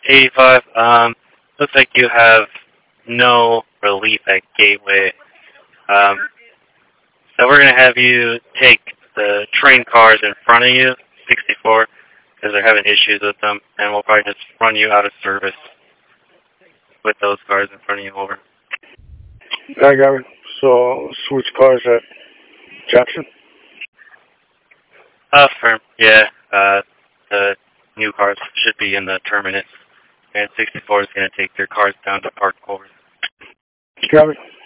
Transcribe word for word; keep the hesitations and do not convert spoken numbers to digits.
eighty-five, um, looks like you have no relief at Gateway. Um, so we're going to have you take the train cars in front of you, sixty-four, because they're having issues with them, and we'll probably just run you out of service with those cars in front of you. Over. I got it. So switch cars at Jackson? Uh, firm. Yeah, uh, the new cars should be in the terminus, and sixty-four is going to take your cars down to Park Covert. Got it.